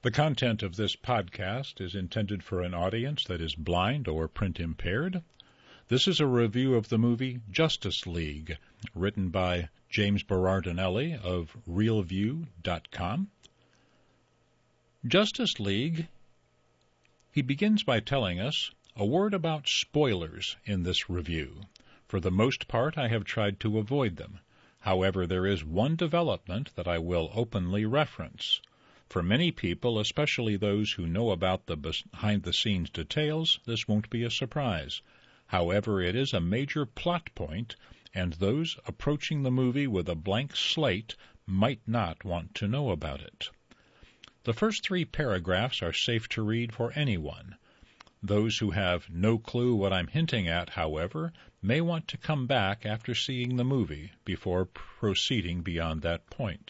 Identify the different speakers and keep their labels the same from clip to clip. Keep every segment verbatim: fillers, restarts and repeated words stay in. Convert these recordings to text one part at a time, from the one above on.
Speaker 1: The content of this podcast is intended for an audience that is blind or print impaired. This is a review of the movie Justice League, written by James Berardinelli of real view dot com. Justice League, he begins by telling us a word about spoilers in this review. For the most part, I have tried to avoid them. However, there is one development that I will openly reference. For many people, especially those who know about the behind-the-scenes details, this won't be a surprise. However, it is a major plot point, and those approaching the movie with a blank slate might not want to know about it. The first three paragraphs are safe to read for anyone. Those who have no clue what I'm hinting at, however, may want to come back after seeing the movie before proceeding beyond that point.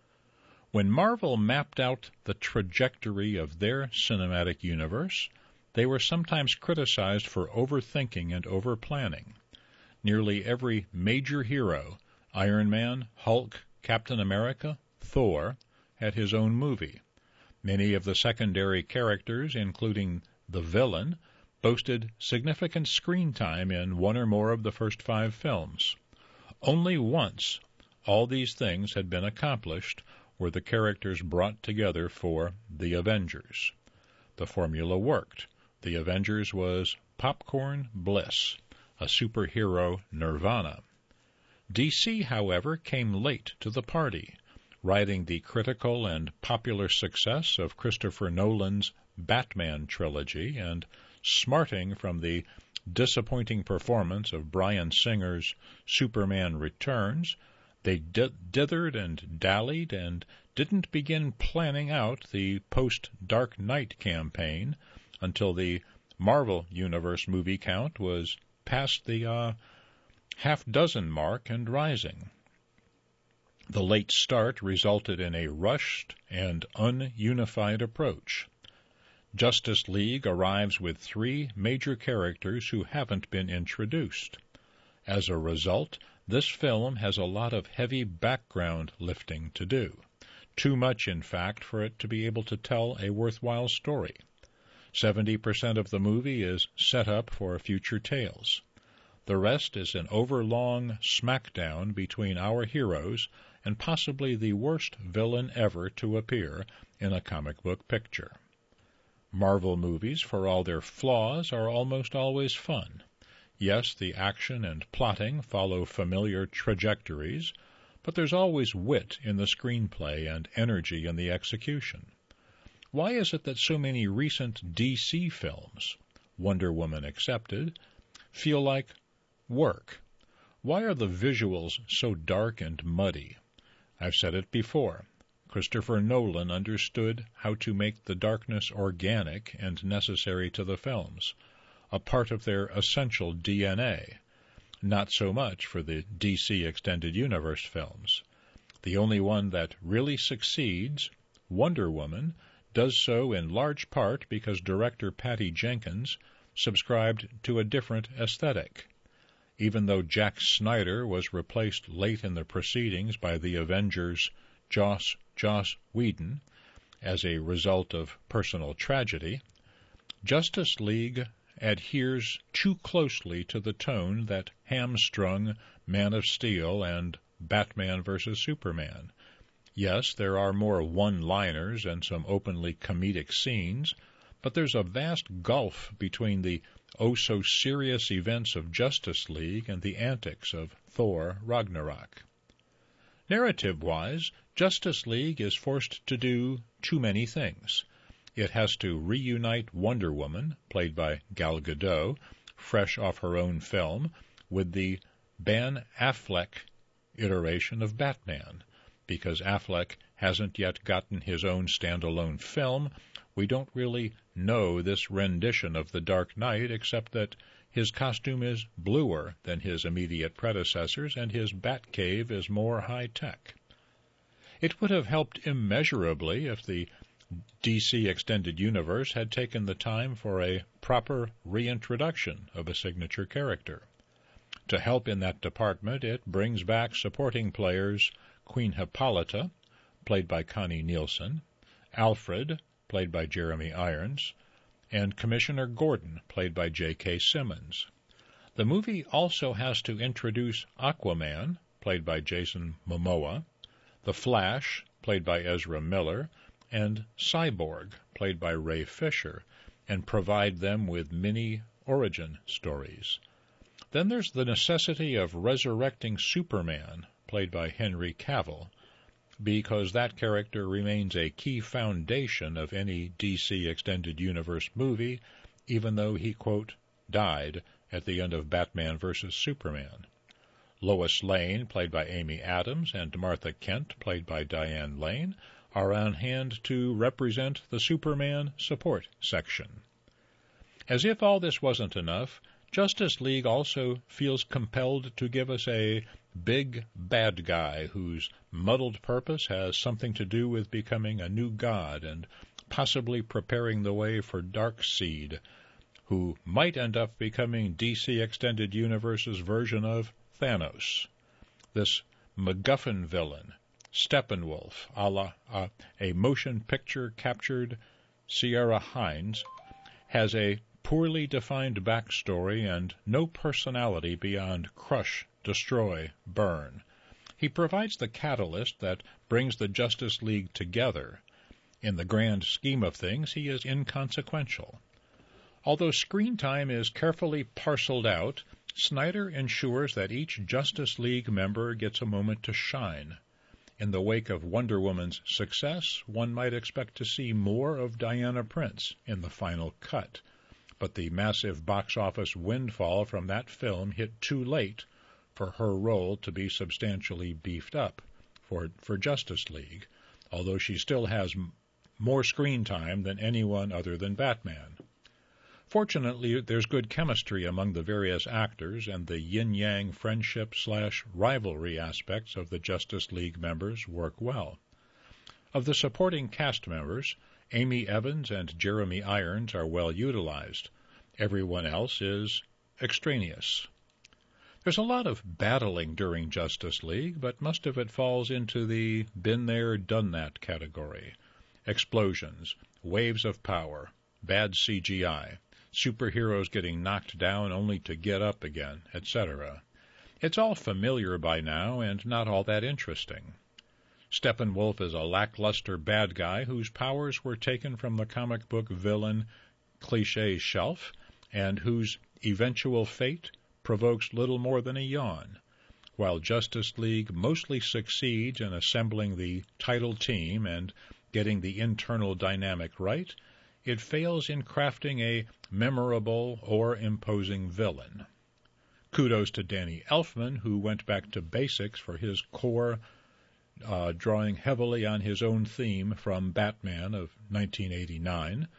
Speaker 1: When Marvel mapped out the trajectory of their cinematic universe, they were sometimes criticized for overthinking and overplanning. Nearly every major hero, Iron Man, Hulk, Captain America, Thor, had his own movie. Many of the secondary characters, including the villain, boasted significant screen time in one or more of the first five films. Only once all these things had been accomplished were the characters brought together for The Avengers. The formula worked. The Avengers was popcorn bliss, a superhero nirvana. D C, however, came late to the party, riding the critical and popular success of Christopher Nolan's Batman trilogy and smarting from the disappointing performance of Bryan Singer's Superman Returns. They d- dithered and dallied and didn't begin planning out the post-Dark Knight campaign until the Marvel Universe movie count was past the uh, half-dozen mark and rising. The late start resulted in a rushed and ununified approach. Justice League arrives with three major characters who haven't been introduced. As a result, this film has a lot of heavy background lifting to do. Too much, in fact, for it to be able to tell a worthwhile story. Seventy percent of the movie is set up for future tales. The rest is an overlong smackdown between our heroes and possibly the worst villain ever to appear in a comic book picture. Marvel movies, for all their flaws, are almost always fun. Yes, the action and plotting follow familiar trajectories, but there's always wit in the screenplay and energy in the execution. Why is it that so many recent D C films, Wonder Woman excepted, feel like work? Why are the visuals so dark and muddy? I've said it before. Christopher Nolan understood how to make the darkness organic and necessary to the films, a part of their essential D N A. Not so much for the D C Extended Universe films. The only one that really succeeds, Wonder Woman, does so in large part because director Patty Jenkins subscribed to a different aesthetic. Even though Jack Snyder was replaced late in the proceedings by the Avengers' Joss Joss Whedon as a result of personal tragedy, Justice League adheres too closely to the tone that hamstrung Man of Steel and Batman versus Superman. Yes, there are more one-liners and some openly comedic scenes, but there's a vast gulf between the oh-so-serious events of Justice League and the antics of Thor Ragnarok. Narrative-wise, Justice League is forced to do too many things. It has to reunite Wonder Woman, played by Gal Gadot, fresh off her own film, with the Ben Affleck iteration of Batman. Because Affleck hasn't yet gotten his own standalone film, we don't really know this rendition of The Dark Knight except that his costume is bluer than his immediate predecessors and his Batcave is more high-tech. It would have helped immeasurably if the D C Extended Universe had taken the time for a proper reintroduction of a signature character. To help in that department, it brings back supporting players Queen Hippolyta, played by Connie Nielsen, Alfred, played by Jeremy Irons, and Commissioner Gordon, played by J K. Simmons. The movie also has to introduce Aquaman, played by Jason Momoa, The Flash, played by Ezra Miller, and Cyborg, played by Ray Fisher, and provide them with mini origin stories. Then there's the necessity of resurrecting Superman, played by Henry Cavill, because that character remains a key foundation of any D C Extended Universe movie, even though he, quote, died at the end of Batman versus Superman. Lois Lane, played by Amy Adams, and Martha Kent, played by Diane Lane, are on hand to represent the Superman support section. As if all this wasn't enough, Justice League also feels compelled to give us a big bad guy whose muddled purpose has something to do with becoming a new god and possibly preparing the way for Darkseid, who might end up becoming D C Extended Universe's version of Thanos. This MacGuffin villain, Steppenwolf, a la uh, a motion picture captured Sierra Hines, has a poorly defined backstory and no personality beyond crush, destroy, burn. He provides the catalyst that brings the Justice League together. In the grand scheme of things, he is inconsequential. Although screen time is carefully parceled out, Snyder ensures that each Justice League member gets a moment to shine. In the wake of Wonder Woman's success, one might expect to see more of Diana Prince in the final cut. But the massive box office windfall from that film hit too late for her role to be substantially beefed up for, for Justice League, although she still has m- more screen time than anyone other than Batman. Fortunately, there's good chemistry among the various actors, and the yin-yang friendship-slash-rivalry aspects of the Justice League members work well. Of the supporting cast members, Amy Evans and Jeremy Irons are well utilized. Everyone else is extraneous. There's a lot of battling during Justice League, but most of it falls into the been-there, done-that category. Explosions, waves of power, bad C G I, superheroes getting knocked down only to get up again, et cetera. It's all familiar by now and not all that interesting. Steppenwolf is a lackluster bad guy whose powers were taken from the comic book villain cliché shelf and whose eventual fate provokes little more than a yawn, while Justice League mostly succeeds in assembling the title team and getting the internal dynamic right. It fails in crafting a memorable or imposing villain. Kudos to Danny Elfman, who went back to basics for his core, uh, drawing heavily on his own theme from Batman of nineteen eighty-nine,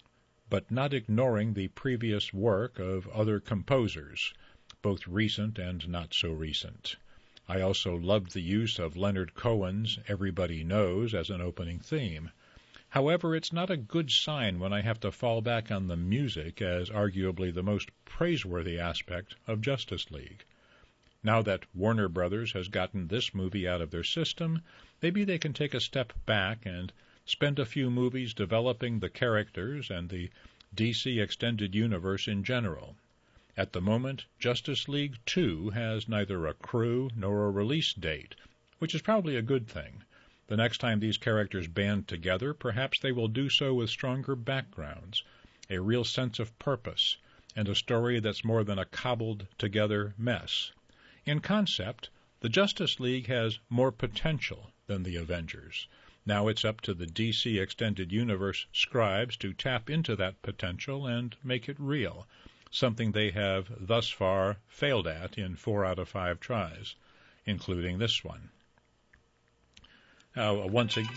Speaker 1: but not ignoring the previous work of other composers, both recent and not so recent. I also loved the use of Leonard Cohen's Everybody Knows as an opening theme. However, it's not a good sign when I have to fall back on the music as arguably the most praiseworthy aspect of Justice League. Now that Warner Brothers has gotten this movie out of their system, maybe they can take a step back and spend a few movies developing the characters and the D C Extended Universe in general. At the moment, Justice League two has neither a crew nor a release date, which is probably a good thing. The next time these characters band together, perhaps they will do so with stronger backgrounds, a real sense of purpose, and a story that's more than a cobbled-together mess. In concept, the Justice League has more potential than the Avengers. Now it's up to the D C Extended Universe scribes to tap into that potential and make it real, something they have thus far failed at in four out of five tries, including this one. Now, once again,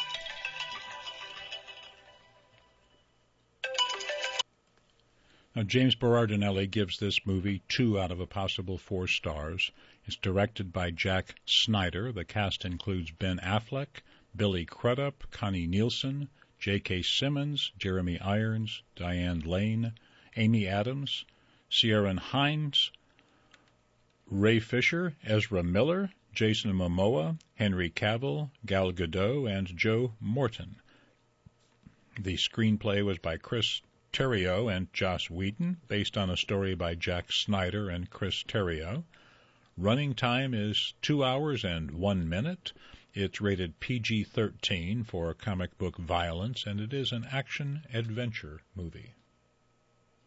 Speaker 1: now, James Berardinelli gives this movie two out of a possible four stars. It's directed by Jack Snyder. The cast includes Ben Affleck, Billy Crudup, Connie Nielsen, J K. Simmons, Jeremy Irons, Diane Lane, Amy Adams, Sierra Hines, Ray Fisher, Ezra Miller, Jason Momoa, Henry Cavill, Gal Gadot, and Joe Morton. The screenplay was by Chris Terrio and Joss Whedon, based on a story by Jack Snyder and Chris Terrio. Running time is two hours and one minute. It's rated P G thirteen for comic book violence, and it is an action-adventure movie.